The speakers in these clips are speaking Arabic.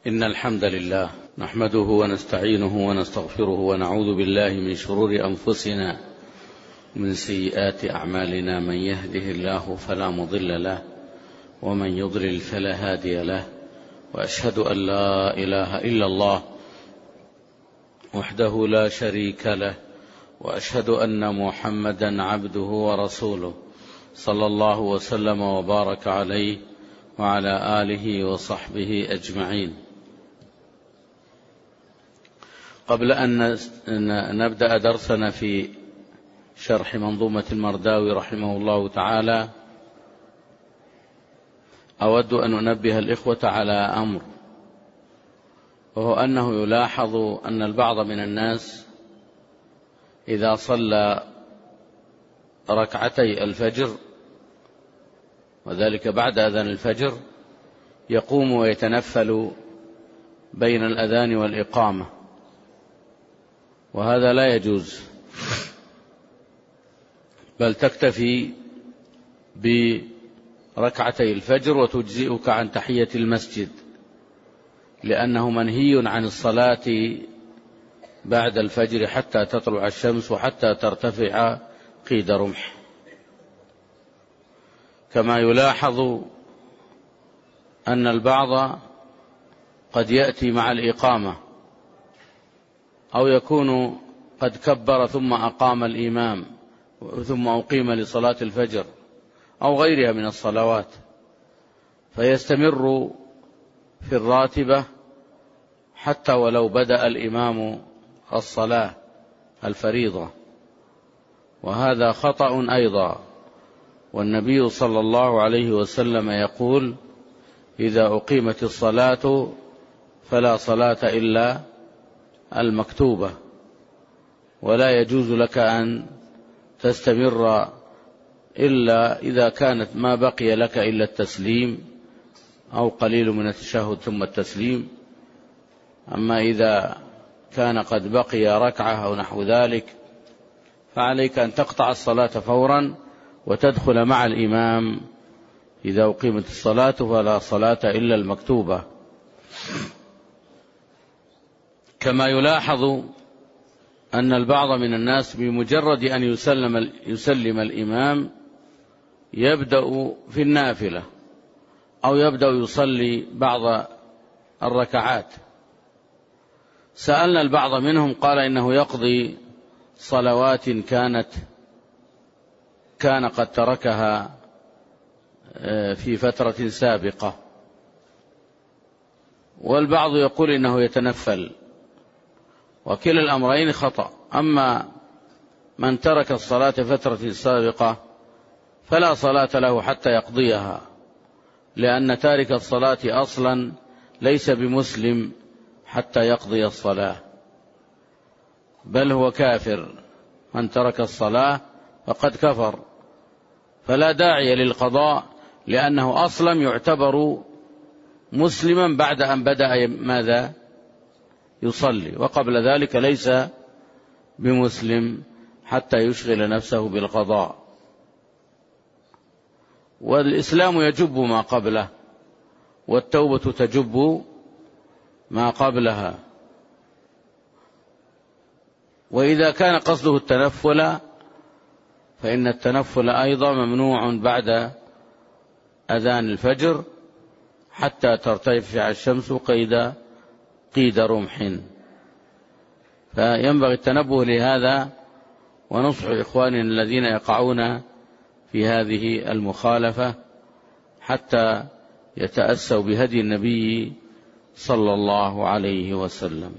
إن الحمد لله نحمده ونستعينه ونستغفره ونعوذ بالله من شرور أنفسنا ومن سيئات أعمالنا. من يهده الله فلا مضل له ومن يضلل فلا هادي له، وأشهد أن لا إله إلا الله وحده لا شريك له، وأشهد أن محمدا عبده ورسوله صلى الله وسلم وبارك عليه وعلى آله وصحبه أجمعين. قبل أن نبدأ درسنا في شرح منظومة المرداوي رحمه الله تعالى، أود أن أنبه الإخوة على أمر، وهو أنه يلاحظ أن البعض من الناس إذا صلى ركعتي الفجر وذلك بعد أذان الفجر يقوم ويتنفل بين الأذان والإقامة، وهذا لا يجوز، بل تكتفي بركعتي الفجر وتجزئك عن تحية المسجد، لأنه منهي عن الصلاة بعد الفجر حتى تطلع الشمس وحتى ترتفع قيد رمح. كما يلاحظ أن البعض قد يأتي مع الإقامة أو يكون قد كبر ثم أقام الإمام ثم أقيم لصلاة الفجر أو غيرها من الصلوات، فيستمر في الراتبة حتى ولو بدأ الإمام الصلاة الفريضة، وهذا خطأ أيضا. والنبي صلى الله عليه وسلم يقول: إذا أقيمت الصلاة فلا صلاة إلا المكتوبة، ولا يجوز لك أن تستمر إلا إذا كانت ما بقي لك إلا التسليم أو قليل من التشهد ثم التسليم. أما إذا كان قد بقي ركعة أو نحو ذلك فعليك أن تقطع الصلاة فورا وتدخل مع الإمام. إذا أقيمت الصلاة فلا صلاة إلا المكتوبة. كما يلاحظ أن البعض من الناس بمجرد أن يسلم الإمام يبدأ في النافلة أو يبدأ يصلي بعض الركعات. سألنا البعض منهم قال إنه يقضي صلوات كان قد تركها في فترة سابقة، والبعض يقول إنه يتنفل، وكلا الأمرين خطأ. أما من ترك الصلاة فترة سابقة فلا صلاة له حتى يقضيها، لأن تارك الصلاة أصلا ليس بمسلم حتى يقضي الصلاة، بل هو كافر. من ترك الصلاة فقد كفر، فلا داعي للقضاء، لأنه أصلا يعتبر مسلما بعد أن بدأ ماذا؟ يصلي، وقبل ذلك ليس بمسلم حتى يشغل نفسه بالقضاء. والإسلام يجب ما قبله، والتوبة تجب ما قبلها. وإذا كان قصده التنفل فإن التنفل أيضا ممنوع بعد أذان الفجر حتى ترتفع الشمس قيد رمح. فينبغي التنبه لهذا، ونصح إخواننا الذين يقعون في هذه المخالفة حتى يتأسوا بهدي النبي صلى الله عليه وسلم.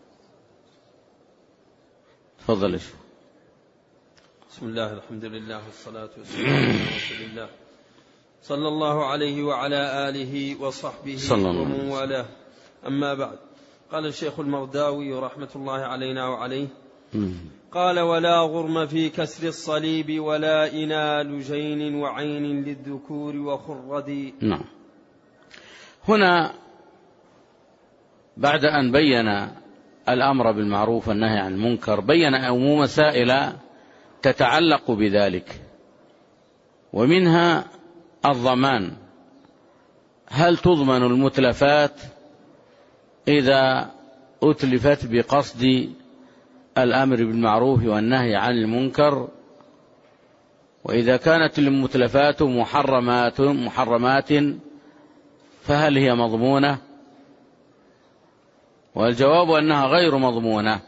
تفضل. بسم الله، الحمد لله، والصلاة والسلام على رسول الله صلى الله عليه وعلى آله وصحبه ومن والاه. أما بعد، قال الشيخ المرداوي رحمة الله علينا وعليه: قال: ولا غرم في كسر الصليب ولا إنال جين وعين للذكور وخرد. نعم. هنا بعد أن بين الأمر بالمعروف والنهي عن المنكر بين عموم مسائل تتعلق بذلك، ومنها الضمان. هل تضمن المتلفات إذا أتلفت بقصد الأمر بالمعروف والنهي عن المنكر، وإذا كانت المتلفات محرمات فهل هي مضمونة؟ والجواب أنها غير مضمونة،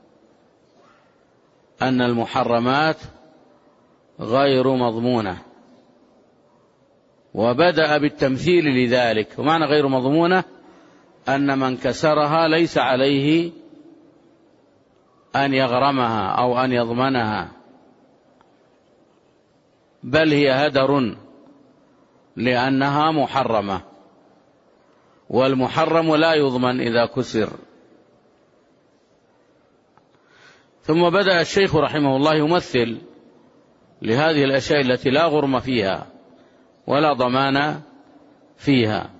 أن المحرمات غير مضمونة، وبدأ بالتمثيل لذلك. ومعنى غير مضمونة أن من كسرها ليس عليه أن يغرمها أو أن يضمنها، بل هي هدر لأنها محرمة، والمحرم لا يضمن إذا كسر. ثم بدأ الشيخ رحمه الله يمثل لهذه الأشياء التي لا غرم فيها ولا ضمان فيها،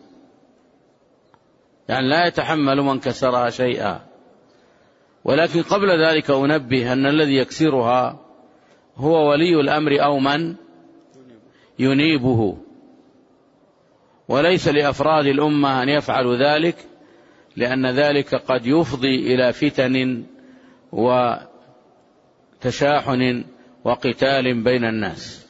يعني لا يتحمل من كسرها شيئا. ولكن قبل ذلك أنبه أن الذي يكسرها هو ولي الأمر أو من ينيبه، وليس لأفراد الأمة أن يفعلوا ذلك، لأن ذلك قد يفضي إلى فتن وتشاحن وقتال بين الناس.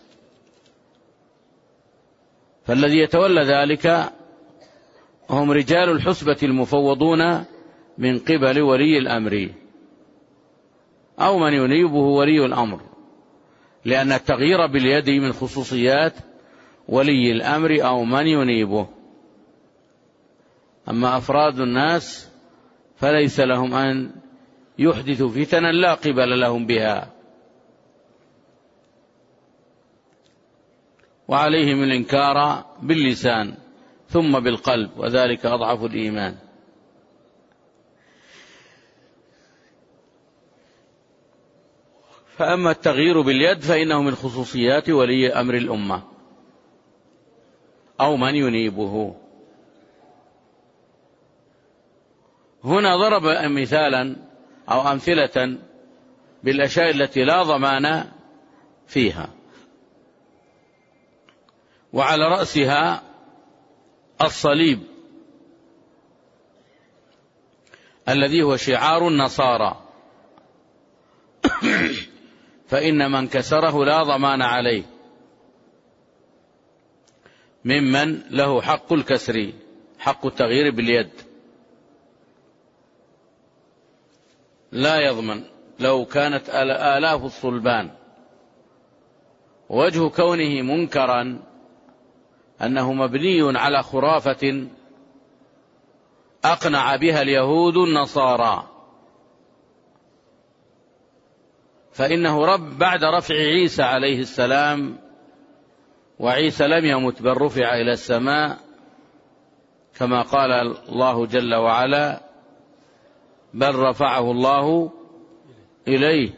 فالذي يتولى ذلك هم رجال الحسبة المفوضون من قبل ولي الأمر أو من ينيبه ولي الأمر، لأن التغيير باليد من خصوصيات ولي الأمر أو من ينيبه. أما أفراد الناس فليس لهم أن يحدثوا فتنا لا قبل لهم بها، وعليهم الإنكار باللسان ثم بالقلب، وذلك أضعف الإيمان. فأما التغيير باليد فإنه من خصوصيات ولي أمر الأمة أو من ينيبه. هنا ضرب مثالا أو أمثلة بالأشياء التي لا ضمان فيها، وعلى رأسها الصليب الذي هو شعار النصارى، فإن من كسره لا ضمان عليه ممن له حق الكسر، حق التغيير باليد، لا يضمن لو كانت آلاف الصلبان. وجه كونه منكرا أنه مبني على خرافة أقنع بها اليهود النصارى، فإنه بعد رفع عيسى عليه السلام، وعيسى لم يمت بل رفع إلى السماء كما قال الله جل وعلا: بل رفعه الله إليه.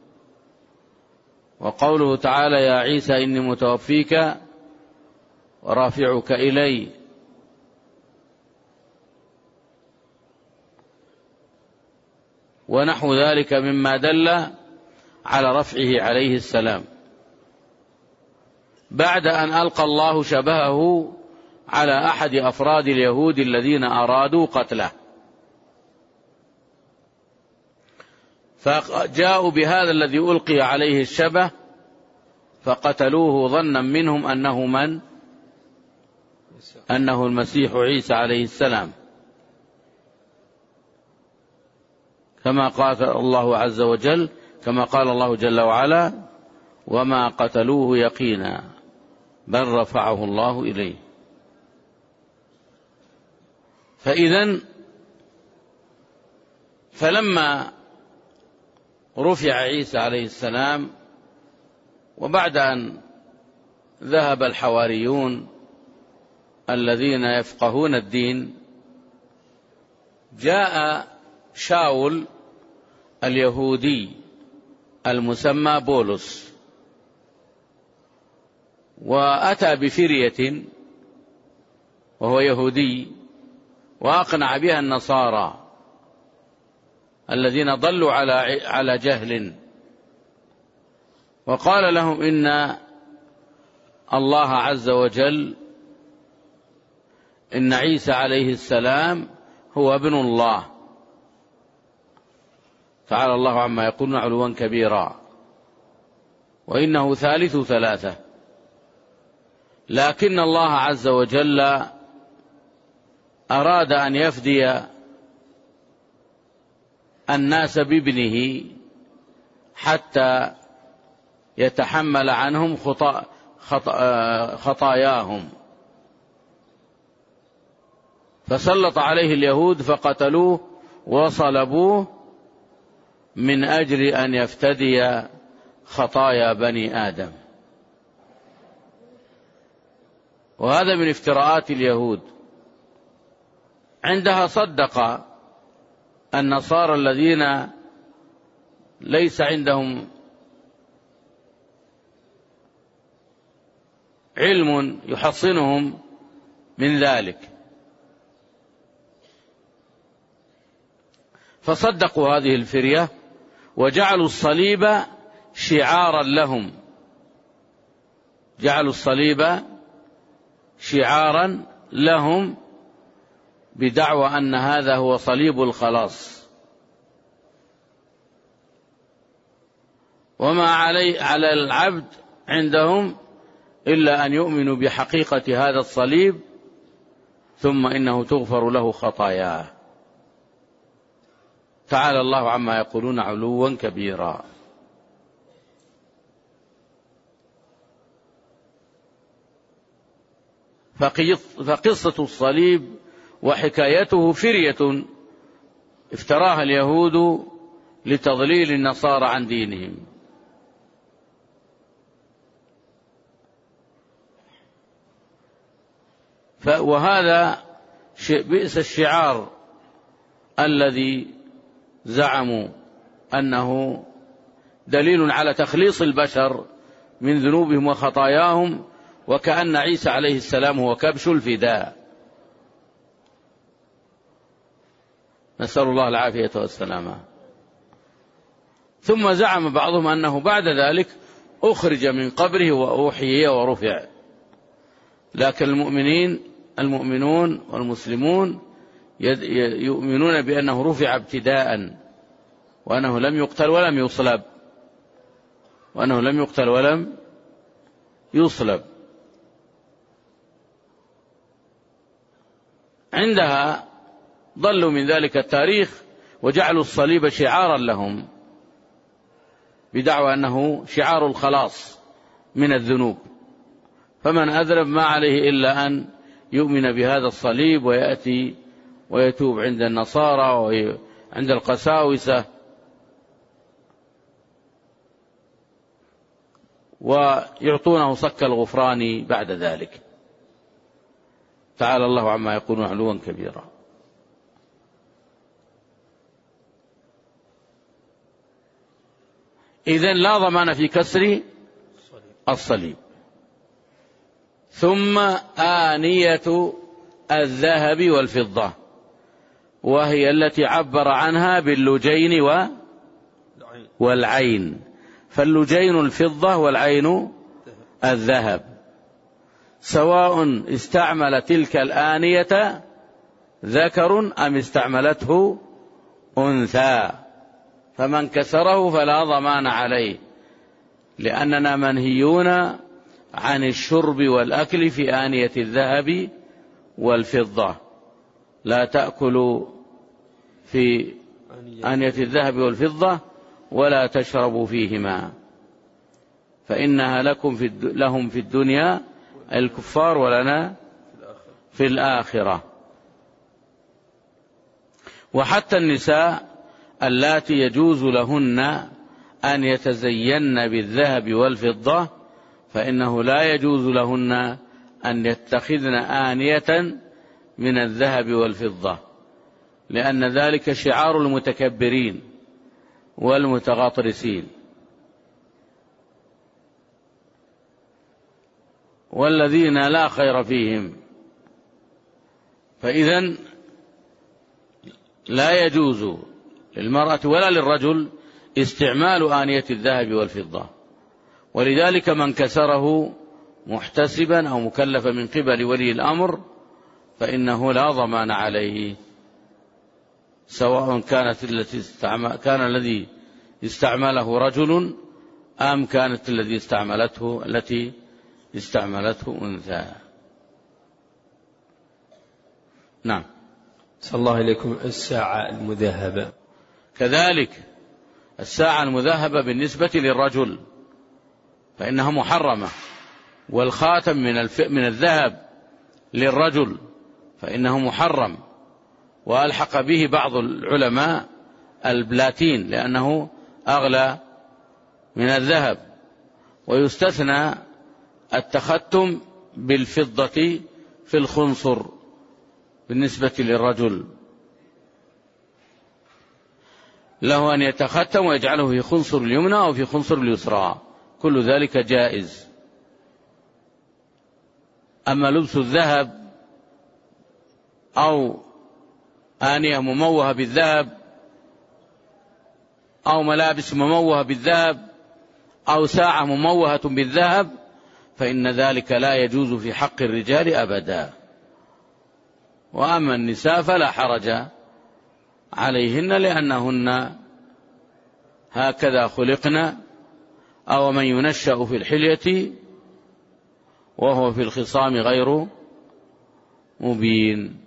وقوله تعالى: يا عيسى إني متوفيك ورافعك إلي. ونحو ذلك مما دل على رفعه عليه السلام بعد أن ألقى الله شبهه على أحد أفراد اليهود الذين أرادوا قتله، فجاءوا بهذا الذي ألقي عليه الشبه فقتلوه ظنا منهم أنه المسيح عيسى عليه السلام، كما قال الله عز وجل، كما قال الله جل وعلا: وما قتلوه يقينا بل رفعه الله إليه. فلما رفع عيسى عليه السلام، وبعد أن ذهب الحواريون الذين يفقهون الدين، جاء شاول اليهودي المسمى بولس، وأتى بفرية وهو يهودي، وأقنع بها النصارى الذين ضلوا على جهل، وقال لهم إن الله عز وجل، إن عيسى عليه السلام هو ابن الله، تعالى الله عما يقولون علوا كبيرا، وإنه ثالث ثلاثة. لكن الله عز وجل أراد أن يفدي الناس بابنه حتى يتحمل عنهم خطاياهم، فسلط عليه اليهود فقتلوه وصلبوه من أجل أن يفتدي خطايا بني آدم. وهذا من افتراءات اليهود. عندها صدق النصارى الذين ليس عندهم علم يحصنهم من ذلك، فصدقوا هذه الفرية وجعلوا الصليب شعارا لهم، جعلوا الصليب شعارا لهم بدعوى أن هذا هو صليب الخلاص. وما على العبد عندهم إلا أن يؤمنوا بحقيقة هذا الصليب، ثم إنه تغفر له خطاياه. تعالى الله عما يقولون علوا كبيرا. فقصة الصليب وحكايته فرية افتراها اليهود لتضليل النصارى عن دينهم. وهذا بئس الشعار الذي زعموا أنه دليل على تخليص البشر من ذنوبهم وخطاياهم، وكأن عيسى عليه السلام هو كبش الفداء. نسأل الله العافية والسلامة. ثم زعم بعضهم أنه بعد ذلك أخرج من قبره وأوحي ورفع. لكن المؤمنون والمسلمون يؤمنون بأنه رفع ابتداء، وأنه لم يقتل ولم يصلب، وأنه لم يقتل ولم يصلب. عندها ضلوا من ذلك التاريخ وجعلوا الصليب شعارا لهم بدعوى أنه شعار الخلاص من الذنوب، فمن أذنب ما عليه إلا أن يؤمن بهذا الصليب ويأتي ويتوب عند النصارى وعند القساوسة ويعطونه صك الغفران بعد ذلك. تعالى الله عما يقولون علوا كبيرا. إذن لا ضمان في كسر الصليب. ثم آنية الذهب والفضة، وهي التي عبر عنها باللجين والعين، فاللجين الفضة والعين الذهب، سواء استعمل تلك الآنية ذكر أم استعملته أنثى، فمن كسره فلا ضمان عليه، لأننا منهيون عن الشرب والأكل في آنية الذهب والفضة. لا تأكلوا في آنية الذهب والفضة ولا تشربوا فيهما، فإنها لهم في الدنيا الكفار ولنا في الآخرة. وحتى النساء اللاتي يجوز لهن أن يتزين بالذهب والفضة فإنه لا يجوز لهن أن يتخذن آنية من الذهب والفضة، لأن ذلك شعار المتكبرين والمتغطرسين، والذين لا خير فيهم. فإذن لا يجوز للمرأة ولا للرجل استعمال آنية الذهب والفضة، ولذلك من كسره محتسبا أو مكلفا من قبل ولي الأمر فإنه لا ضمان عليه. سواء كان الذي استعمله رجل أم كانت التي استعملته أنثى. نعم. صلى الله عليكم. الساعة المذهبة كذلك الساعة المذهبة بالنسبة للرجل فإنها محرمة، والخاتم من الذهب للرجل فإنه محرم، وألحق به بعض العلماء البلاتين لأنه أغلى من الذهب، ويستثنى التختم بالفضة في الخنصر بالنسبة للرجل، له أن يتختم ويجعله في خنصر اليمنى أو في خنصر اليسرى، كل ذلك جائز. أما لبس الذهب أو آنية مموهة بالذهب أو ملابس مموهة بالذهب أو ساعة مموهة بالذهب فإن ذلك لا يجوز في حق الرجال أبدا. وأما النساء فلا حرج عليهن لأنهن هكذا خلقن، أو من ينشأ في الحلية وهو في الخصام غير مبين.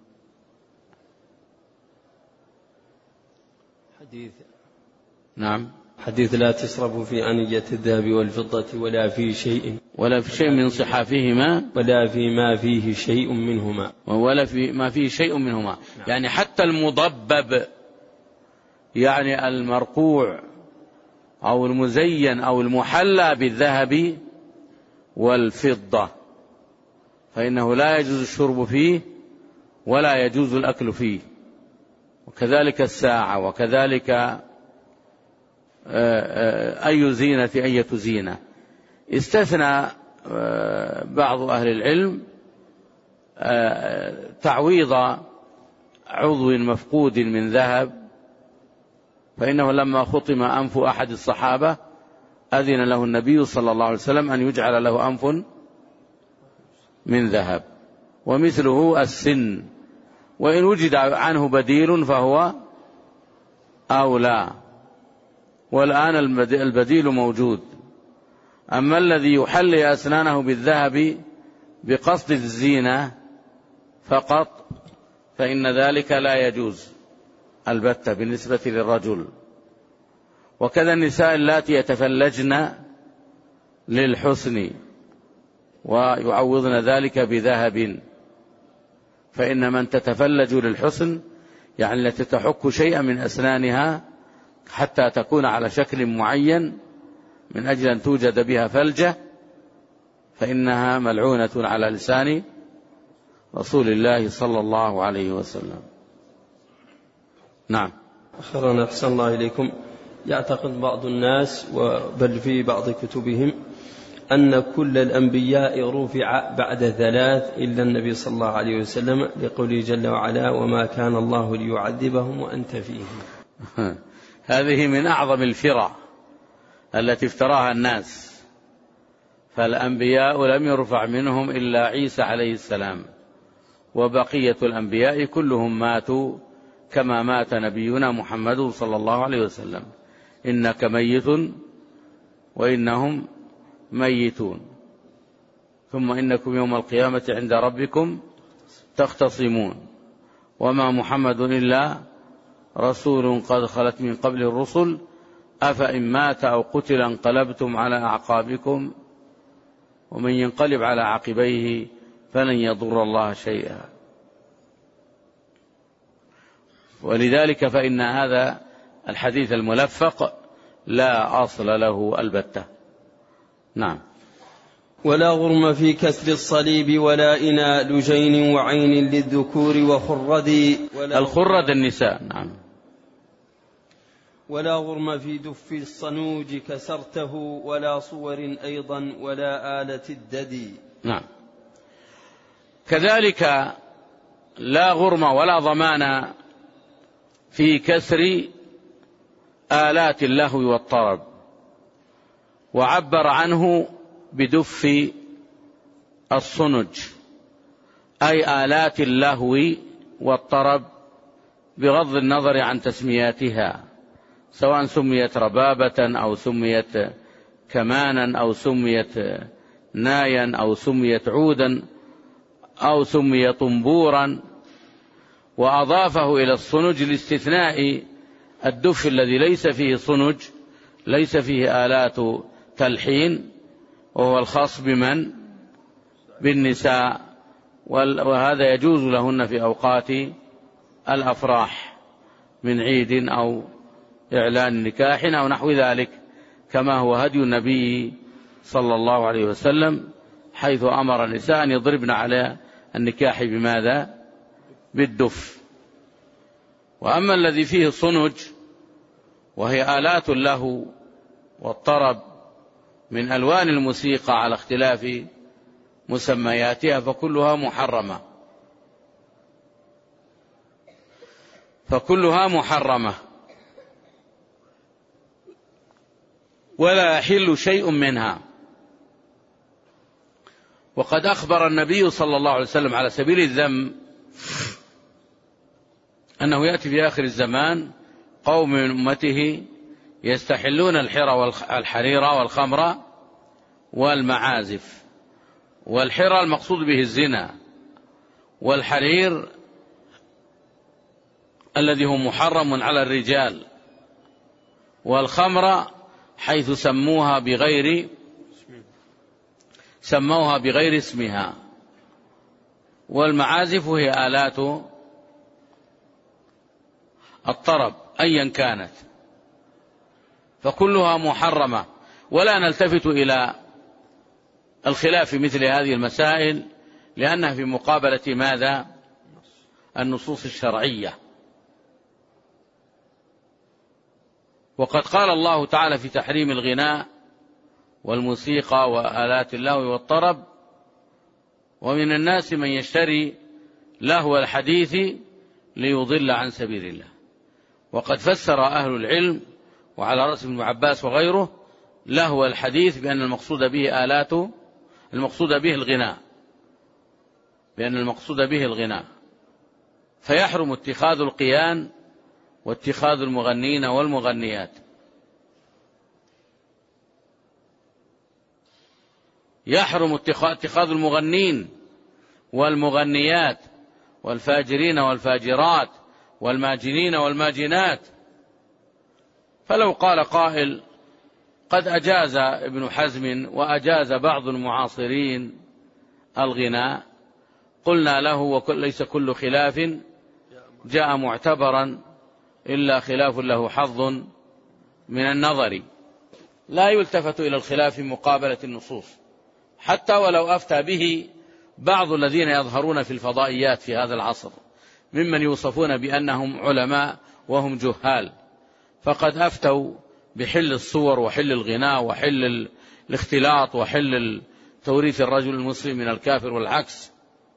نعم. حديث لا تصرف في آنية الذهب والفضة ولا في شيء من صحافهما ولا في ما فيه شيء منهما يعني حتى المضبب، يعني المرقوع أو المزين أو المحلى بالذهب والفضة فإنه لا يجوز الشرب فيه ولا يجوز الأكل فيه، وكذلك الساعة، وكذلك أي زينة. استثنى بعض أهل العلم تعويض عضو مفقود من ذهب، فإنه لما خطم أنف أحد الصحابة أذن له النبي صلى الله عليه وسلم أن يجعل له أنف من ذهب، ومثله السن، وإن وجد عنه بديل فهو أولى، والآن البديل موجود. أما الذي يحلي أسنانه بالذهب بقصد الزينة فقط فإن ذلك لا يجوز البتة بالنسبة للرجل. وكذا النساء اللاتي يتفلجن للحسن ويعوضن ذلك بذهب، فإن من تتفلج للحسن يعني التي تحك شيئا من أسنانها حتى تكون على شكل معين من أجل أن توجد بها فلجة، فإنها ملعونة على لسان رسول الله صلى الله عليه وسلم. نعم. أخيرا أحسن الله إليكم. يعتقد بعض الناس بل في بعض كتبهم أن كل الأنبياء رفع بعد 3 إلا النبي صلى الله عليه وسلم، لقوله جل وعلا وما كان الله ليعذبهم وأنت فيهم. هذه من أعظم الفرع التي افتراها الناس، فالأنبياء لم يرفع منهم إلا عيسى عليه السلام، وبقية الأنبياء كلهم ماتوا كما مات نبينا محمد صلى الله عليه وسلم. إنك ميت وإنهم ميتون ثم إنكم يوم القيامة عند ربكم تختصمون وما محمد إلا رسول قد خلت من قبل الرسل أفإن مات أو قتل انقلبتم على أعقابكم ومن ينقلب على عقبيه فلن يضر الله شيئا. ولذلك فإن هذا الحديث الملفق لا أصل له البتة. نعم. ولا غرم في كسر الصليب ولا إناء لجين وعين للذكور وخرد. الخرد النساء. نعم. ولا غرم في دف الصنوج كسرته ولا صور أيضا ولا آلة الددي. نعم. كذلك لا غرم ولا ضمان في كسر آلات اللهو والطرب، وعبر عنه بدف الصنج، أي آلات اللهو والطرب بغض النظر عن تسمياتها، سواء سميت ربابة أو سميت كمانا أو سميت نايا أو سميت عودا أو سمي طنبورا، وأضافه إلى الصنج لاستثناء الدف الذي ليس فيه صنج، ليس فيه آلات تلحين، وهو الخاص بمن؟ بالنساء، وهذا يجوز لهن في أوقات الأفراح من عيد أو إعلان نكاح أو نحو ذلك، كما هو هدي النبي صلى الله عليه وسلم، حيث أمر النساء أن يضربن على النكاح بماذا؟ بالدف. وأما الذي فيه صنج وهي آلات له والطرب من ألوان الموسيقى على اختلاف مسمياتها فكلها محرمة، فكلها محرمة ولا يحل شيء منها. وقد أخبر النبي صلى الله عليه وسلم على سبيل الذم أنه يأتي في آخر الزمان قوم من أمته يستحلون الحرير والخمر والمعازف. والحرى المقصود به الزنا، والحرير الذي هو محرم على الرجال، والخمر حيث سموها بغير اسمها، والمعازف هي آلات الطرب أيا كانت، فكلها محرمة. ولا نلتفت إلى الخلاف في مثل هذه المسائل، لأنها في مقابلة ماذا؟ النصوص الشرعية. وقد قال الله تعالى في تحريم الغناء والموسيقى وآلات اللهو والطرب: ومن الناس من يشتري لهو الحديث ليضل عن سبيل الله. وقد فسر أهل العلم وعلى رأس ابن عباس وغيره لهو الحديث بأن المقصود به الغناء، بأن المقصود به الغناء، فيحرم اتخاذ القيان واتخاذ المغنين والمغنيات. يحرم اتخاذ المغنين والمغنيات والفاجرين والفاجرات والماجنين والماجنات. فلو قال قائل قد أجاز ابن حزم وأجاز بعض المعاصرين الغناء، قلنا له: وليس كل خلاف جاء معتبرا إلا خلاف له حظ من النظر. لا يلتفت إلى الخلاف في مقابلة النصوص، حتى ولو أفتى به بعض الذين يظهرون في الفضائيات في هذا العصر ممن يوصفون بأنهم علماء وهم جهال، فقد أفتوا بحل الصور وحل الغناء وحل الاختلاط وحل توريث الرجل المسلم من الكافر والعكس.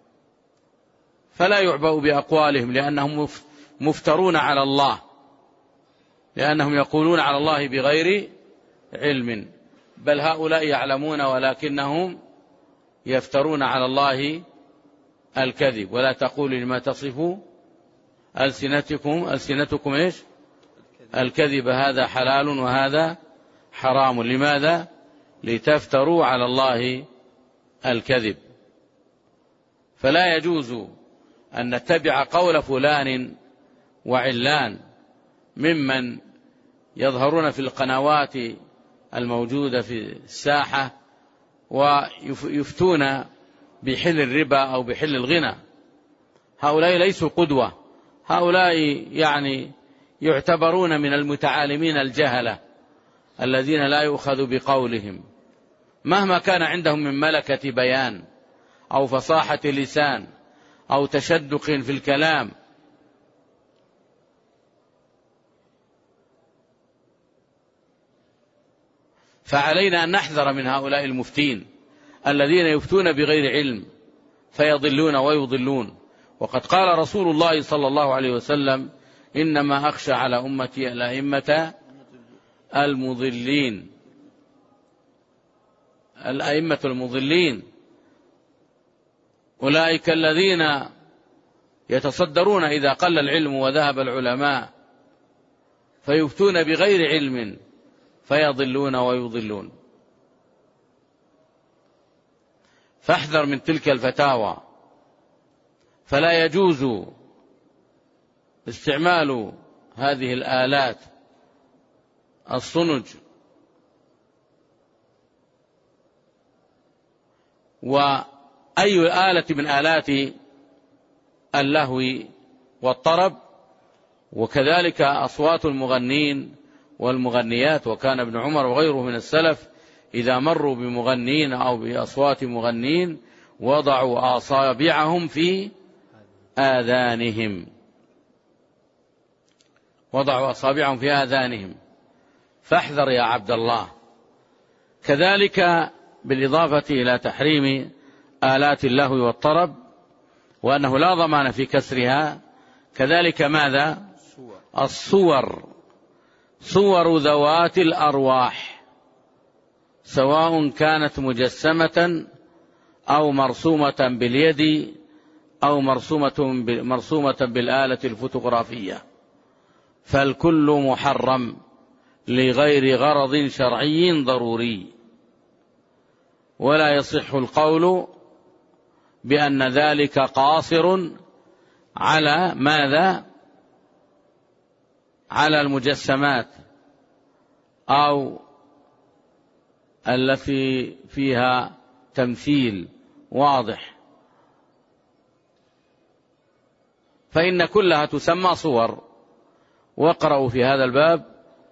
فلا يعبأ بأقوالهم، لأنهم مفترون على الله، لأنهم يقولون على الله بغير علم، بل هؤلاء يعلمون ولكنهم يفترون على الله الكذب. ولا تقولوا لما تصف ألسنتكم إيش؟ الكذب، هذا حلال وهذا حرام. لماذا؟ لتفتروا على الله الكذب. فلا يجوز أن نتبع قول فلان وعلان ممن يظهرون في القنوات الموجودة في الساحة ويفتون بحل الربا أو بحل الغنى. هؤلاء ليسوا قدوة، هؤلاء يعتبرون من المتعالمين الجهلة الذين لا يؤخذ بقولهم مهما كان عندهم من ملكة بيان أو فصاحة لسان أو تشدق في الكلام. فعلينا أن نحذر من هؤلاء المفتين الذين يفتون بغير علم فيضلون ويضلون. وقد قال رسول الله صلى الله عليه وسلم: إنما أخشى على أمتي الأئمة المضلين. الأئمة المضلين أولئك الذين يتصدرون إذا قل العلم وذهب العلماء فيفتون بغير علم فيضلون ويضلون. فاحذر من تلك الفتاوى، فلا يجوز استعمال هذه الآلات الصنج وأي آلة من آلات اللهو والطرب، وكذلك أصوات المغنين والمغنيات. وكان ابن عمر وغيره من السلف إذا مروا بمغنين أو بأصوات مغنين وضعوا أصابعهم في آذانهم، وضعوا أصابعهم في آذانهم. فاحذر يا عبد الله. كذلك بالإضافة إلى تحريم آلات اللهو والطرب وأنه لا ضمان في كسرها، كذلك ماذا؟ الصور، صور ذوات الأرواح، سواء كانت مجسمة أو مرسومة باليد أو مرسومة بالآلة الفوتوغرافية، فالكل محرم لغير غرض شرعي ضروري. ولا يصح القول بأن ذلك قاصر على ماذا؟ على المجسمات أو التي فيها تمثيل واضح، فإن كلها تسمى صور. واقرأوا في هذا الباب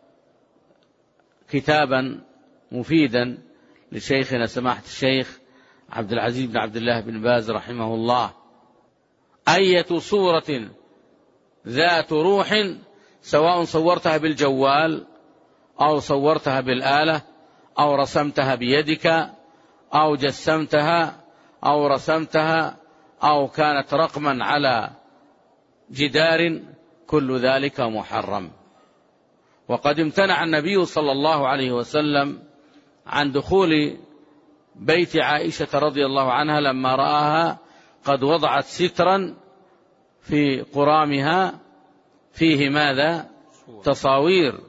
كتابا مفيدا لشيخنا سماحة الشيخ عبد العزيز بن عبد الله بن باز رحمه الله. أية صورة ذات روح، سواء صورتها بالجوال أو صورتها بالآلة أو رسمتها بيدك أو جسمتها أو رسمتها أو كانت رقما على جدار، كل ذلك محرم. وقد امتنع النبي صلى الله عليه وسلم عن دخول بيت عائشة رضي الله عنها لما رآها قد وضعت سترا في قرامها فيه ماذا؟ تصاوير،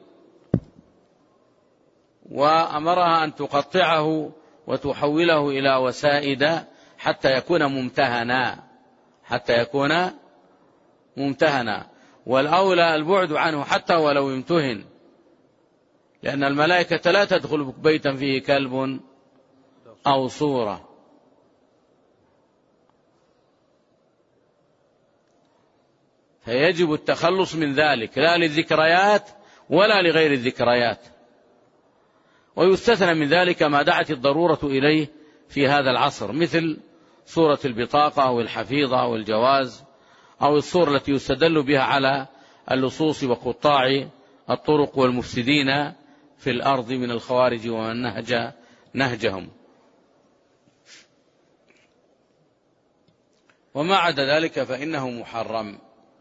وأمرها أن تقطعه وتحوله إلى وسائد حتى يكون ممتهنا، والأولى البعد عنه حتى ولو يمتهن، لأن الملائكة لا تدخل بيتا فيه كلب أو صورة. فيجب التخلص من ذلك، لا للذكريات ولا لغير الذكريات. ويستثنى من ذلك ما دعت الضرورة إليه في هذا العصر، مثل صورة البطاقة أو الحفيظة أو الجواز أو الصورة التي يستدل بها على اللصوص وقطاع الطرق والمفسدين في الأرض من الخوارج ومن نهجهم. وما عدا ذلك فإنه محرم،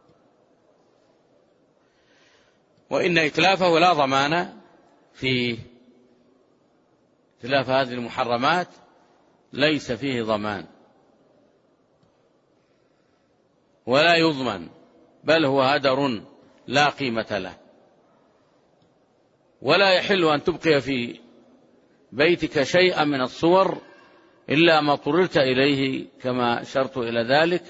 وإن إتلافه لا ضمان فيه. إتلاف هذه المحرمات ليس فيه ضمان ولا يضمن، بل هو هدر لا قيمة له. ولا يحل أن تبقي في بيتك شيئا من الصور إلا ما اضطررت إليه، كما أشرت إلى ذلك،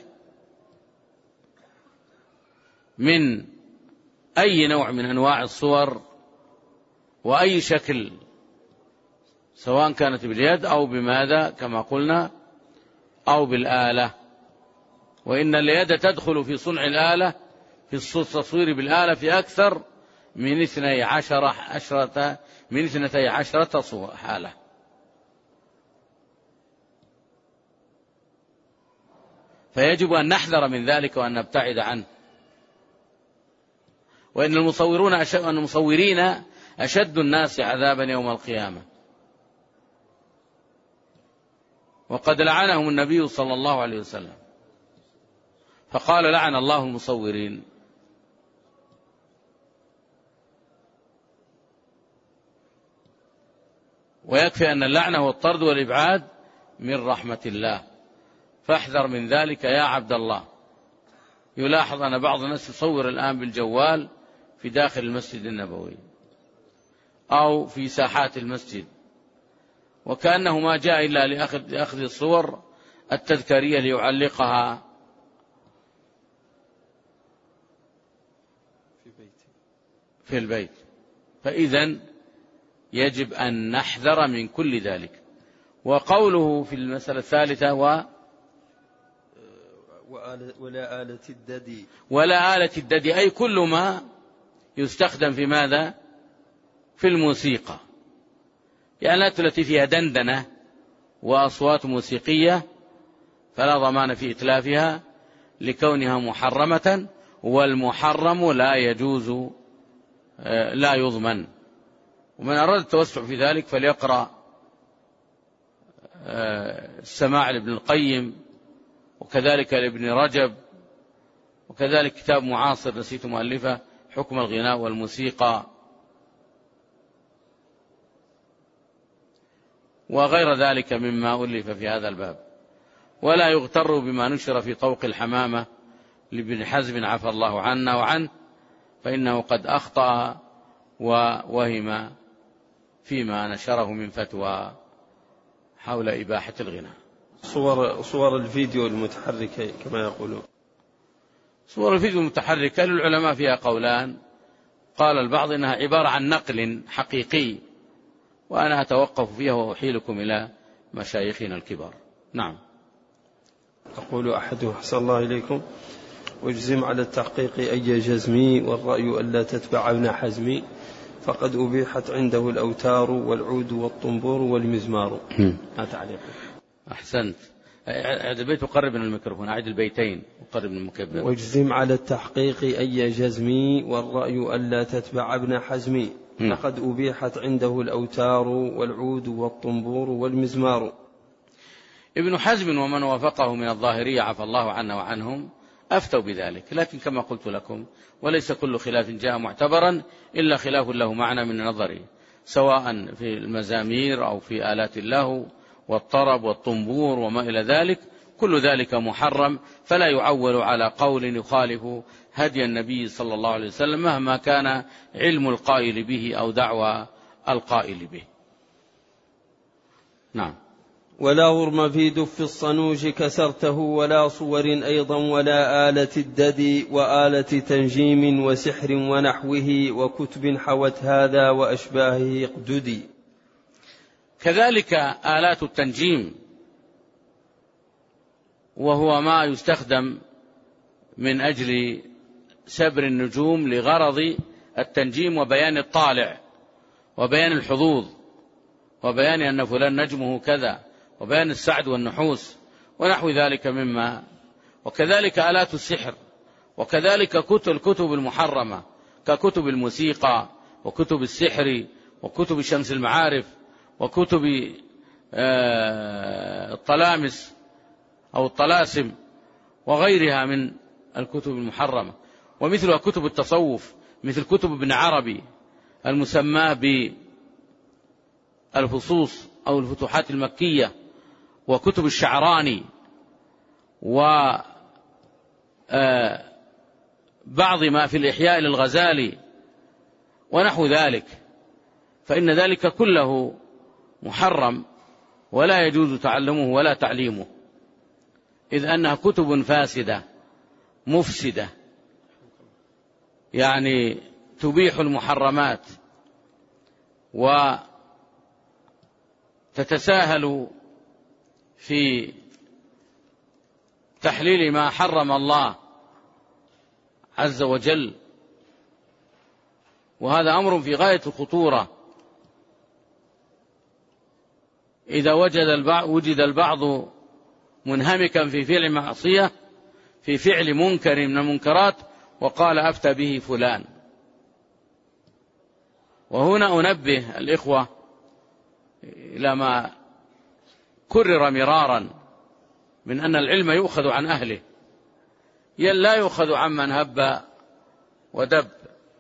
من أي نوع من أنواع الصور وأي شكل، سواء كانت باليد أو بماذا كما قلنا أو بالآلة. وإن اليد تدخل في صنع الآلة، في التصوير بالآلة، في أكثر من 12 صورة حالة. فيجب أن نحذر من ذلك وأن نبتعد عنه. وإن المصورين أشد الناس عذابا يوم القيامة، وقد لعنهم النبي صلى الله عليه وسلم فقال: لعن الله المصورين. ويكفي أن اللعنة والطرد والإبعاد من رحمة الله، فاحذر من ذلك يا عبد الله، يلاحظ أن بعض الناس يصور الآن بالجوال في داخل المسجد النبوي أو في ساحات المسجد، وكأنه ما جاء إلا لأخذ الصور التذكارية ليعلقها في البيت. فإذن يجب أن نحذر من كل ذلك. وقوله في المسألة الثالثة ولا آلة الددي، ولا آلة الددي أي كل ما يستخدم في ماذا؟ في الموسيقى، يعني الآلات التي فيها دندنة وأصوات موسيقية فلا ضمان في إتلافها لكونها محرمة، والمحرم لا يجوز لا يضمن. ومن أراد التوسع في ذلك فليقرأ السماع لابن القيم، وكذلك لابن رجب، وكذلك كتاب معاصر نسيت مؤلفه حكم الغناء والموسيقى، وغير ذلك مما ألف في هذا الباب. ولا يغتر بما نشر في طوق الحمامة لابن حزم عفى الله عنا وعنه، فإنه قد أخطأ ووهم فيما نشره من فتوى حول إباحة الغناء. صور الفيديو المتحركة كما يقولون. صور الفيديو المتحركة للعلماء فيها قولان. قال البعض إنها عبارة عن نقل حقيقي، وأنا أتوقف فيها وأحيلكم إلى مشايخنا الكبار. نعم. أقول أحدهم أحسن الله إليكم: واجزم على التحقيق أي جزمي، والرأي ألا تتبع ابن حزمي، فقد أبيحت عنده الأوتار والعود والطنبور والمزمار. ما تعليق؟ أحسنت. هذا البيت وقرب من الميكروفون، أعد البيتين وقرب من المكبر. واجزم على التحقيق أي جزمي، والرأي ألا تتبع ابن حزمي، فقد أبيحت عنده الأوتار والعود والطنبور والمزمار. ابن حزم ومن وافقه من الظاهرية عفى الله عنا وعنهم أفتوا بذلك، لكن كما قلت لكم وليس كل خلاف جاء معتبرا إلا خلاف له معنى من نظري، سواء في المزامير أو في آلات اللهو والطرب والطنبور وما إلى ذلك، كل ذلك محرم، فلا يعول على قول يخالف هدي النبي صلى الله عليه وسلم مهما كان علم القائل به أو دعوى القائل به. نعم. ولا غرم في دف الصنوج كسرته، ولا صور أيضا، ولا آلة الددي، وآلة تنجيم وسحر ونحوه، وكتب حوت هذا وأشباهه اقددي. كذلك آلات التنجيم، وهو ما يستخدم من أجل سبر النجوم لغرض التنجيم وبيان الطالع وبيان الحظوظ وبيان أن فلان نجمه كذا وبيان السعد والنحوس ونحو ذلك مما، وكذلك آلات السحر، وكذلك الكتب المحرمة ككتب الموسيقى وكتب السحر وكتب شمس المعارف وكتب الطلامس أو الطلاسم وغيرها من الكتب المحرمة، ومثلها كتب التصوف مثل كتب ابن عربي المسمى بالفصوص أو الفتوحات المكية، وكتب الشعراني، وبعض ما في الإحياء للغزالي ونحو ذلك، فإن ذلك كله محرم ولا يجوز تعلمه ولا تعليمه، إذ أنها كتب فاسدة مفسدة، يعني تبيح المحرمات وتتساهل في تحليل ما حرم الله عز وجل، وهذا أمر في غاية الخطورة. إذا وجد البعض منهمكا في فعل معصية في فعل منكر من المنكرات وقال أفتى به فلان. وهنا أنبه الإخوة إلى ما كرر مرارا من أن العلم يؤخذ عن أهله لا يؤخذ عمن هب ودب.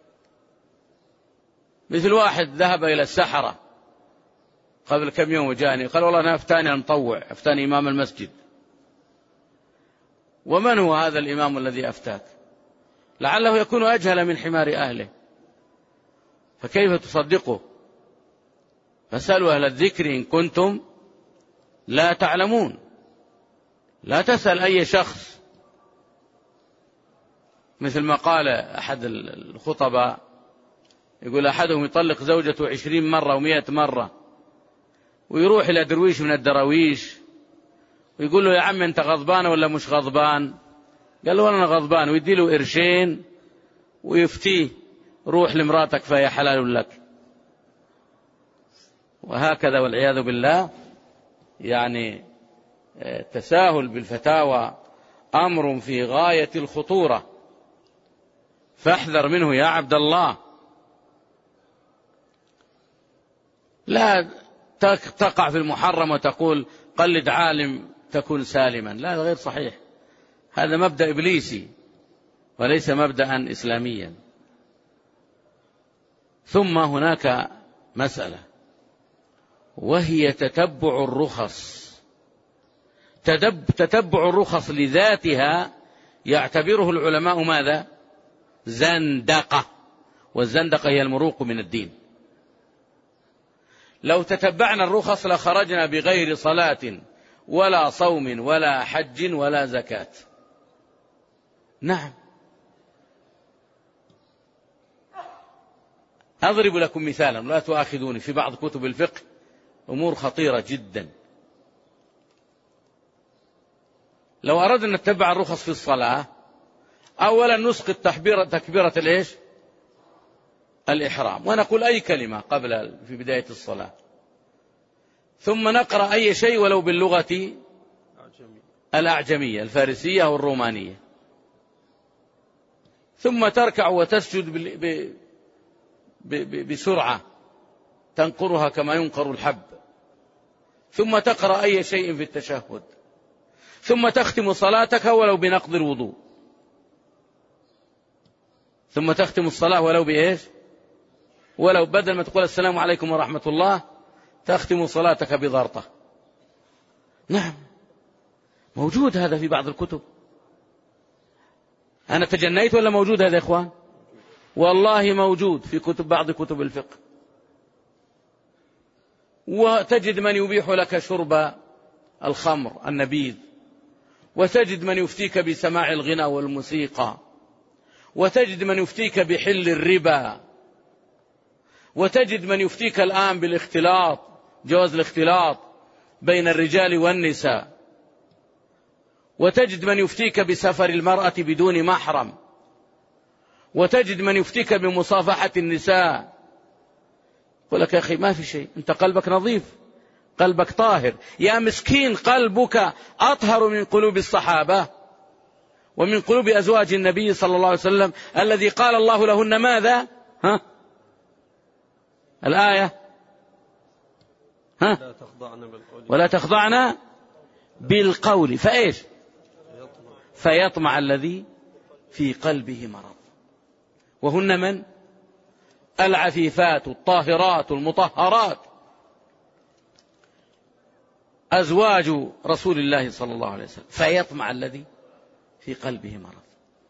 مثل واحد ذهب إلى السحرة قبل كم يوم وجاني قال والله أنا أفتاني المطوع، أفتاني إمام المسجد، ومن هو هذا الإمام الذي أفتاك؟ لعله يكون أجهل من حمار أهله، فكيف تصدقه؟ فاسألوا أهل الذكر إن كنتم لا تعلمون. لا تسأل أي شخص، مثل ما قال أحد الخطباء، يقول أحدهم يطلق زوجته 20 مرة و100 مرة، ويروح إلى درويش من الدراويش ويقول له يا عم أنت غضبان ولا مش غضبان؟ قال له أنا غضبان، ويدي له قرشين ويفتيه روح لمراتك فهي حلال لك. وهكذا والعياذ بالله. يعني التساهل بالفتاوى أمر في غاية الخطورة، فاحذر منه يا عبد الله. لا تقع في المحرم وتقول قلد عالم تكون سالما، لا، غير صحيح. هذا مبدأ إبليسي وليس مبدأ إسلاميا. ثم هناك مسألة وهي تتبع الرخص. تتبع الرخص لذاتها يعتبره العلماء ماذا؟ زندقة، والزندقة هي المروق من الدين. لو تتبعنا الرخص لخرجنا بغير صلاة ولا صوم ولا حج ولا زكاة. نعم. أضرب لكم مثالا لا تؤاخذوني، في بعض كتب الفقه أمور خطيرة جدا. لو أردنا أن نتبع الرخص في الصلاة، أولا نسقط تكبيرة الإيش؟ الإحرام، ونقول أي كلمة في بداية الصلاة، ثم نقرأ أي شيء ولو باللغة الأعجمية الفارسية أو الرومانية، ثم تركع وتسجد بسرعة تنقرها كما ينقر الحب، ثم تقرأ أي شيء في التشهد، ثم تختم صلاتك ولو بنقض الوضوء، ثم تختم الصلاة ولو بإيش؟ ولو بدل ما تقول السلام عليكم ورحمة الله تختم صلاتك بضرطة. نعم، موجود هذا في بعض الكتب. أنا تجنيت ولا موجود هذا يا إخوان؟ والله موجود في بعض كتب الفقه. وتجد من يبيح لك شرب الخمر النبيذ، وتجد من يفتيك بسماع الغنى والموسيقى، وتجد من يفتيك بحل الربا، وتجد من يفتيك الآن بالاختلاط، جواز الاختلاط بين الرجال والنساء، وتجد من يفتيك بسفر المرأة بدون محرم، وتجد من يفتيك بمصافحة النساء. يقول لك يا أخي ما في شيء، أنت قلبك نظيف، قلبك طاهر، يا مسكين قلبك أطهر من قلوب الصحابة ومن قلوب أزواج النبي صلى الله عليه وسلم الذي قال الله لهن ماذا؟ الآية ولا تخضعن بالقول فإيش؟ فيطمع الذي في قلبه مرض. وهن من؟ العفيفات الطاهرات المطهرات أزواج رسول الله صلى الله عليه وسلم. فيطمع الذي في قلبه مرض.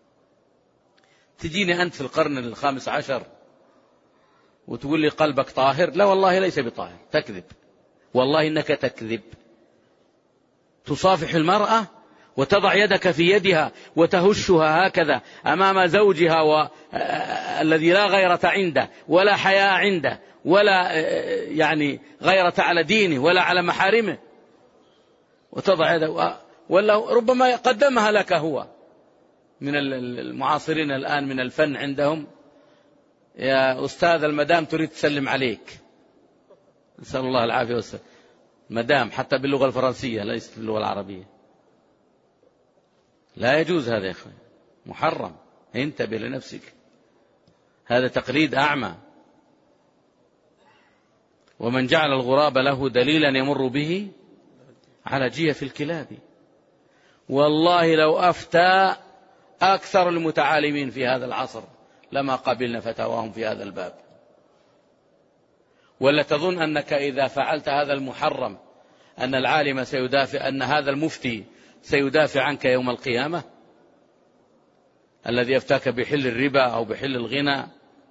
تجيني أنت في القرن ال15 وتقول لي قلبك طاهر؟ لا والله ليس بطاهر، تكذب، والله إنك تكذب. تصافح المرأة وتضع يدك في يدها وتهشها هكذا أمام زوجها الذي لا غيرة عنده ولا حياء عنده ولا يعني غيرة على دينه ولا على محارمه، وتضع يدك، ولا ربما قدمها لك هو. من المعاصرين الآن من الفن عندهم، يا أستاذ المدام تريد تسلم عليك، نسأل الله العافية والسلام. مدام حتى باللغة الفرنسية ليست باللغة العربية. لا يجوز هذا يا أخي، محرم، انتبه لنفسك، هذا تقليد أعمى. ومن جعل الغراب له دليلا يمر به على جيف الكلاب. والله لو أفتى أكثر المتعالمين في هذا العصر لما قبلنا فتاواهم في هذا الباب. ولا تظن أنك إذا فعلت هذا المحرم أن العالم سيدافع، أن هذا المفتي سيدافع عنك يوم القيامة؟ الذي أفتاك بحل الربا أو بحل الغنى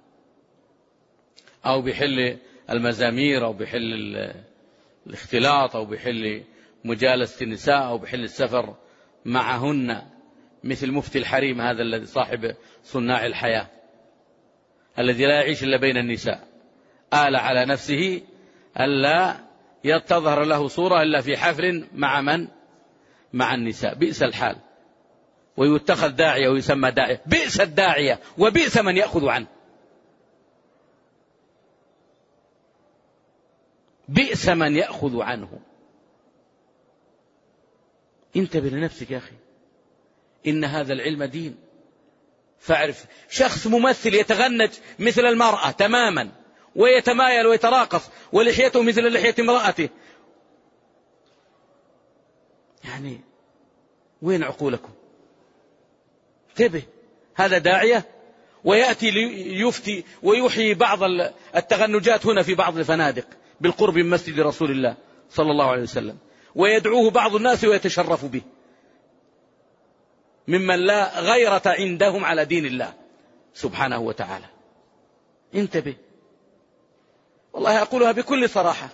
أو بحل المزامير أو بحل الاختلاط أو بحل مجالسة النساء أو بحل السفر معهن، مثل مفتي الحريم هذا الذي صاحب صناع الحياة الذي لا يعيش إلا بين النساء، آل على نفسه ألا تظهر له صورة إلا في حفل مع من؟ مع النساء. بئس الحال. ويتخذ داعية ويسمى داعية. بئس الداعية وبئس من يأخذ عنه. بئس من يأخذ عنه. انتبه لنفسك يا أخي، إن هذا العلم دين. فاعرف شخص ممثل يتغنج مثل المرأة تماما ويتمايل ويتراقص ولحيته مثل لحية امرأته، يعني وين عقولكم؟ انتبه، هذا داعية ويأتي ليفتي ويحيي بعض التغنجات هنا في بعض الفنادق بالقرب من مسجد رسول الله صلى الله عليه وسلم، ويدعوه بعض الناس ويتشرف به ممن لا غيرة عندهم على دين الله سبحانه وتعالى. انتبه، والله أقولها بكل صراحة،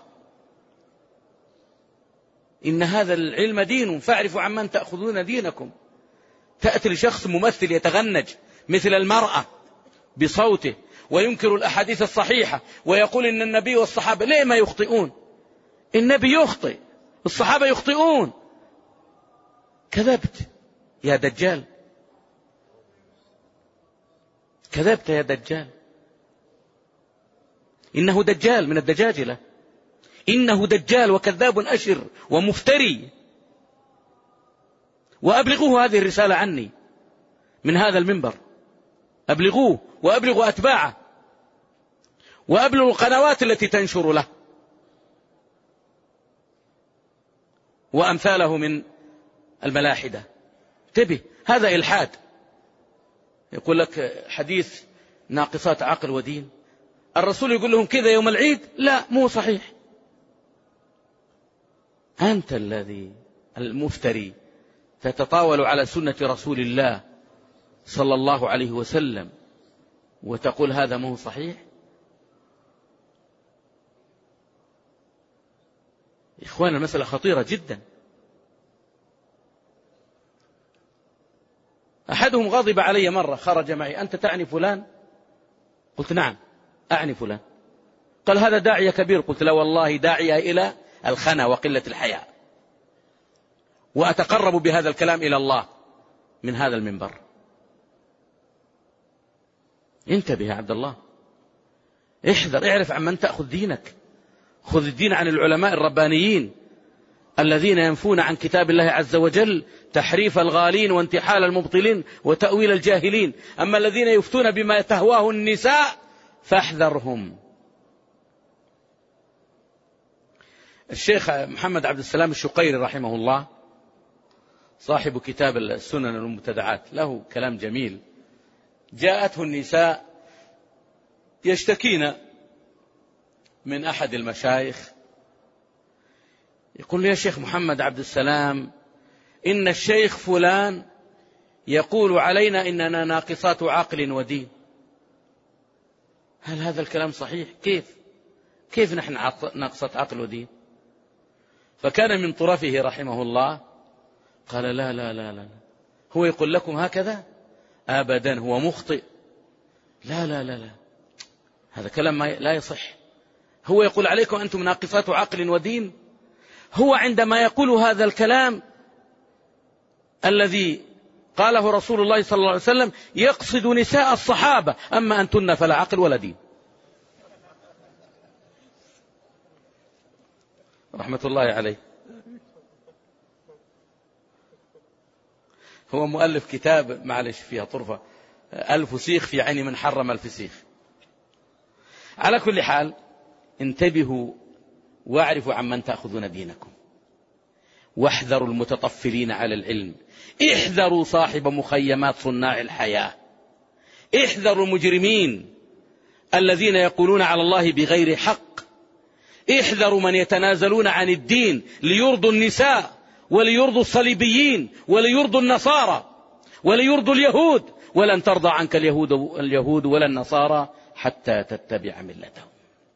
إن هذا العلم دين، فاعرفوا عمن تأخذون دينكم. تأتي لشخص ممثل يتغنج مثل المرأة بصوته وينكر الأحاديث الصحيحة ويقول إن النبي والصحابة ليه ما يخطئون؟ النبي يخطئ، الصحابة يخطئون. كذبت يا دجال، كذبت يا دجال. إنه دجال من الدجاجلة، إنه دجال وكذاب أشر ومفتري. وأبلغوه هذه الرسالة عني من هذا المنبر، أبلغوه وأبلغوا أتباعه وأبلغوا القنوات التي تنشر له وأمثاله من الملاحدة. انتبه، هذا إلحاد. يقول لك حديث ناقصات عقل ودين، الرسول يقول لهم كذا يوم العيد، لا مو صحيح. أنت الذي المفتري تتطاول على سنة رسول الله صلى الله عليه وسلم وتقول هذا مو صحيح. إخوانا المسألة خطيرة جدا. أحدهم غضب علي مرة، خرج معي، أنت تعني فلان؟ قلت نعم أعني فلان. قال هذا داعية كبير. قلت لا والله داعية إلى الخنا وقلة الحياء، وأتقرب بهذا الكلام إلى الله من هذا المنبر. انتبه يا عبد الله، احذر، اعرف عن من تأخذ دينك. خذ الدين عن العلماء الربانيين الذين ينفون عن كتاب الله عز وجل تحريف الغالين وانتحال المبطلين وتأويل الجاهلين. أما الذين يفتون بما تهواه النساء فاحذرهم. الشيخ محمد عبد السلام الشقيري رحمه الله صاحب كتاب السنن والمبتدعات له كلام جميل. جاءته النساء يشتكين من أحد المشايخ، يقول لي يا شيخ محمد عبد السلام إن الشيخ فلان يقول علينا إننا ناقصات عقل ودين. هل هذا الكلام صحيح؟ كيف نحن ناقصة عقل ودين؟ فكان من طرفه رحمه الله قال لا لا لا لا، هو يقول لكم هكذا؟ أبدا، هو مخطئ. لا لا لا لا، هذا كلام لا يصح. هو يقول عليكم أنتم ناقصات عقل ودين. هو عندما يقول هذا الكلام الذي قاله رسول الله صلى الله عليه وسلم يقصد نساء الصحابة، أما أنتن فلا عقل ولا دين. رحمة الله عليه. هو مؤلف كتاب معلش فيها طرفة، الفسيخ في عين من حرم الفسيخ. على كل حال انتبهوا واعرفوا عمن تأخذون دينكم، واحذروا المتطفلين على العلم، احذروا صاحب مخيمات صناع الحياة، احذروا المجرمين الذين يقولون على الله بغير حق، احذروا من يتنازلون عن الدين ليرضوا النساء وليرضوا الصليبيين وليرضوا النصارى وليرضوا اليهود، ولن ترضى عنك اليهود ولا النصارى حتى تتبع ملتهم.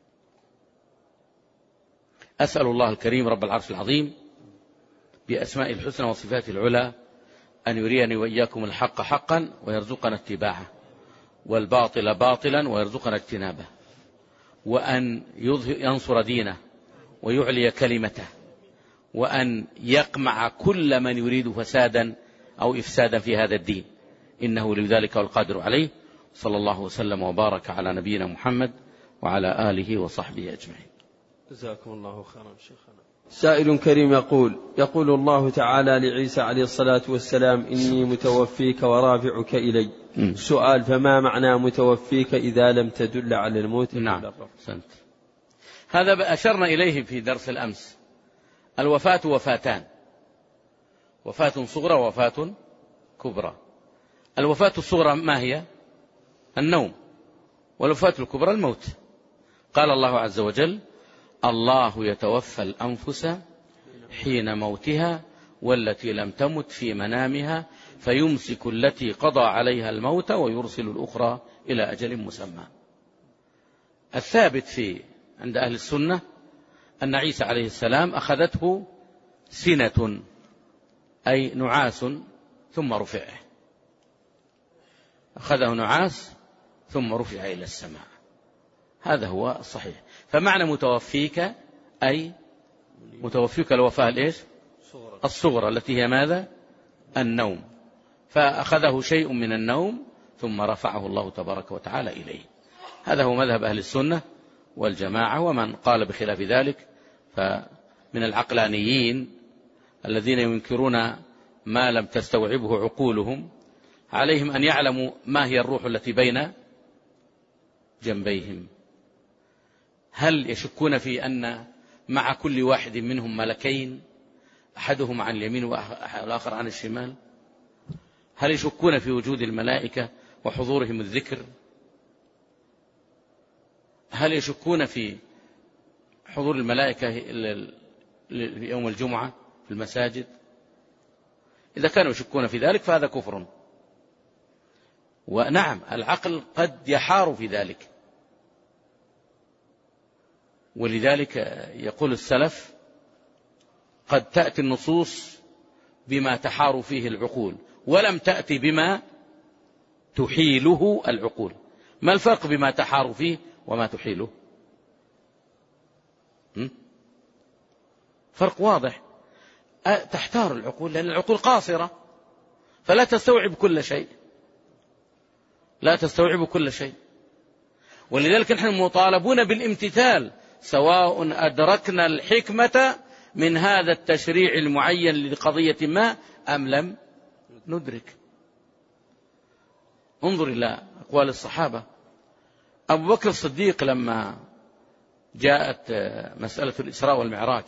أسأل الله الكريم رب العرش العظيم بأسماء الحسنى وصفاته العلى أن يريني وإياكم الحق حقا ويرزقنا اتباعه، والباطل باطلا ويرزقنا اجتنابه، وأن ينصر دينه ويعلي كلمته، وأن يقمع كل من يريد فسادا أو إفسادا في هذا الدين، إنه لذلك والقادر عليه. صلى الله وسلم وبارك على نبينا محمد وعلى آله وصحبه أجمعين. جزاكم الله خيرا شيخنا. سائل كريم يقول الله تعالى لعيسى عليه الصلاة والسلام: إني متوفيك ورافعك إلي. سؤال: فما معنى متوفيك إذا لم تدل على الموت؟ نعم، هذا أشرنا إليه في درس الأمس. الوفاة وفاتان: وفاة صغرى ووفاة كبرى. الوفاة الصغرى ما هي؟ النوم. والوفاة الكبرى الموت. قال الله عز وجل: الله يتوفى الأنفس حين موتها والتي لم تمت في منامها فيمسك التي قضى عليها الموت ويرسل الأخرى إلى أجل مسمى. الثابت عند أهل السنة أن عيسى عليه السلام أخذته سنة، أي نعاس، ثم رفعه. أخذه نعاس ثم رفع إلى السماء. هذا هو الصحيح. فمعنى متوفيك أي متوفيك الوفاة الصغرى التي هي ماذا؟ النوم. فأخذه شيء من النوم ثم رفعه الله تبارك وتعالى إليه. هذا هو مذهب أهل السنة والجماعة. ومن قال بخلاف ذلك فمن العقلانيين الذين ينكرون ما لم تستوعبه عقولهم. عليهم أن يعلموا ما هي الروح التي بين جنبيهم. هل يشكون في أن مع كل واحد منهم ملكين، أحدهم عن اليمين والآخر عن الشمال؟ هل يشكون في وجود الملائكة وحضورهم الذكر؟ هل يشكون في حضور الملائكة يوم الجمعة في المساجد؟ إذا كانوا يشكون في ذلك فهذا كفر. ونعم، العقل قد يحار في ذلك، ولذلك يقول السلف: قد تأتي النصوص بما تحار فيه العقول ولم تأتي بما تحيله العقول. ما الفرق بما تحار فيه وما تحيله؟ فرق واضح. تحتار العقول لأن العقول قاصرة فلا تستوعب كل شيء، لا تستوعب كل شيء. ولذلك نحن مطالبون بالامتثال سواء أدركنا الحكمة من هذا التشريع المعين لقضية ما أم لم ندرك. انظر إلى أقوال الصحابة. أبو بكر الصديق لما جاءت مسألة الإسراء والمعراج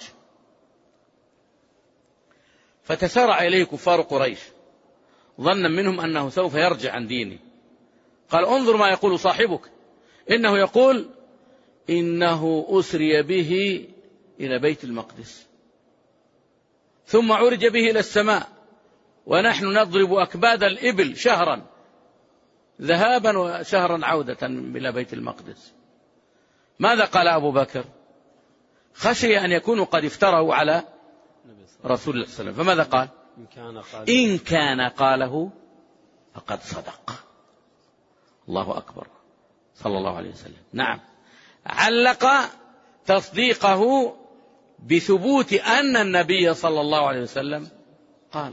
فتسارع إليه كفار قريش ظنا منهم أنه سوف يرجع عن دينه. قال: انظر ما يقول صاحبك، إنه يقول إنه أسري به إلى بيت المقدس ثم عرج به إلى السماء ونحن نضرب أكباد الإبل شهرا ذهابا وشهرا عودة إلى بيت المقدس. ماذا قال أبو بكر؟ خشي أن يكونوا قد افتروا على رسول الله صلى الله عليه وسلم. فماذا قال؟ إن كان قاله فقد صدق. الله أكبر، صلى الله عليه وسلم. نعم، علق تصديقه بثبوت أن النبي صلى الله عليه وسلم قال.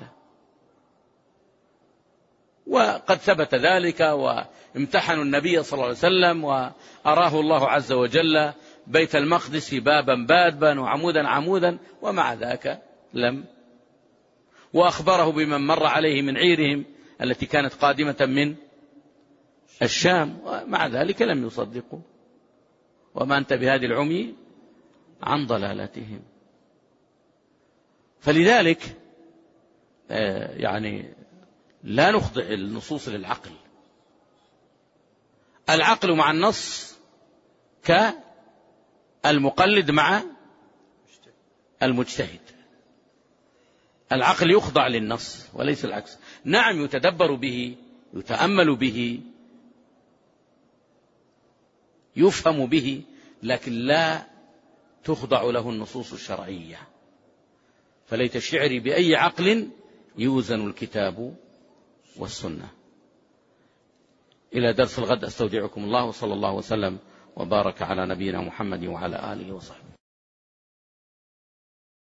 وقد ثبت ذلك وامتحنوا النبي صلى الله عليه وسلم وأراه الله عز وجل بيت المقدس بابا بابا وعمودا عمودا، ومع ذاك لم. وأخبره بمن مر عليه من عيرهم التي كانت قادمة من الشام، ومع ذلك لم يصدقوا. وما أنت بهذه العمي عن ضلالتهم. فلذلك يعني لا نخضع النصوص للعقل. العقل مع النص كالمقلد مع المجتهد. العقل يخضع للنص وليس العكس. نعم يتدبر به، يتأمل به، يفهم به، لكن لا تخضع له النصوص الشرعية. فليت شعري بأي عقل يوزن الكتاب والسنة. إلى درس الغد، أستودعكم الله، وصلى الله وسلم وبارك على نبينا محمد وعلى آله وصحبه.